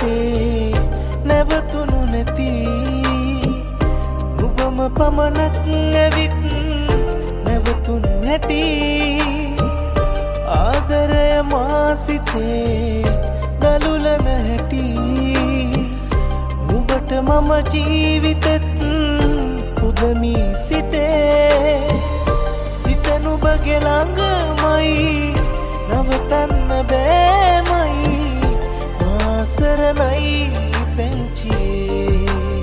සිතේ නැවතුණු නැති නුඹම පමණක් ඇවිත් නැවතුණු හැටි ආදරය මා සිතේ දලුලන හැටි නුඹට මම ජීවිතෙත් පුදමි සිතේ සිත නුඹගේ ළඟමයි නවතන්න බෑමයි මාසරණයි පැංචියේ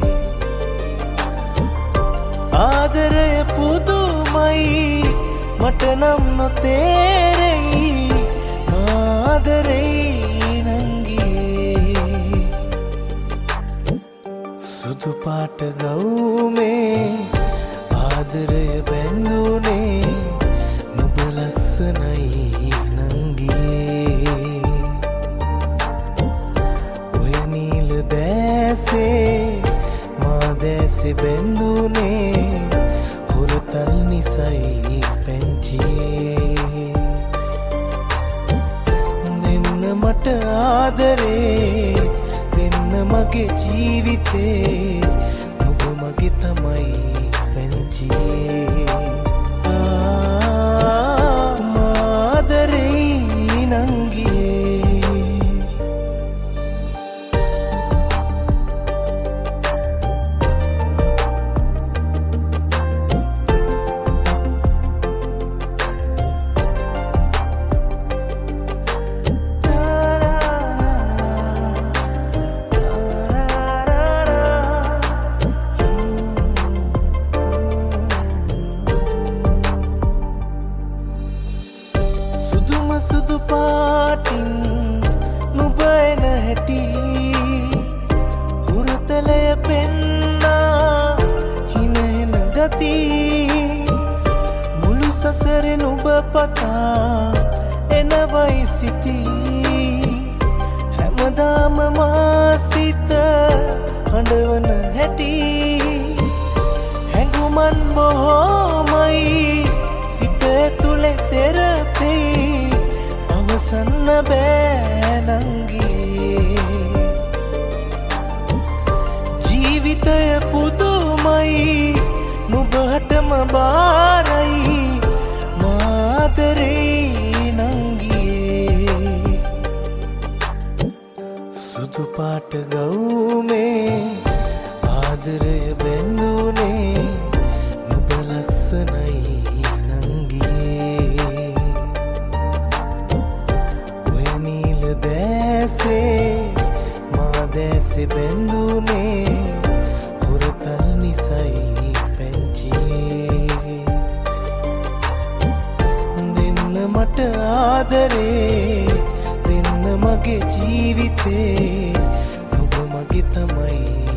ආදරය පුදුමයි මට නම් නොතේරෙයි ආදරෙයි නංගියේ සුදු පාට ගවුමේ ආදරය බැඳුනේ නුඹ ලස්සනයි නංගියේ ඔය නිල දැසේ මා දැසේ බැඳුනේ හොරතල් නිසයි පැංචියේ දෙන්න මට ආදරේ දෙන්න මගේ ජීවිතේ නුඹ මගේ තමයි පැංචියේ මාදරේ නංගියේ සුදු පාටින් නුඹ එන හැටි හුරතලය පෙන්නා හිනෙන ගති මුළු සසරේ නුඹ පතා එනවයි සිටි හැමදාම මා සිත හඬවන හැටි හැඟුමන් බොහෝමයි සිත තුලේ තෙරපෙයි අවසන්න බෑ නංගියේ ජීවිතය පුදුමයි නුඹටම බාරයි මාදරේ නංගියේ සුදු පාට ගවුමේ ආදරය බැඳුනේ නුඹ ලස්සනයි මා දැසේ බැඳුනේ හොරතල් නිසයි පැංචියේ දෙන්න මට ආදරේ දෙන්න මගේ ජීවිතේ නුඹ මගේ තමයි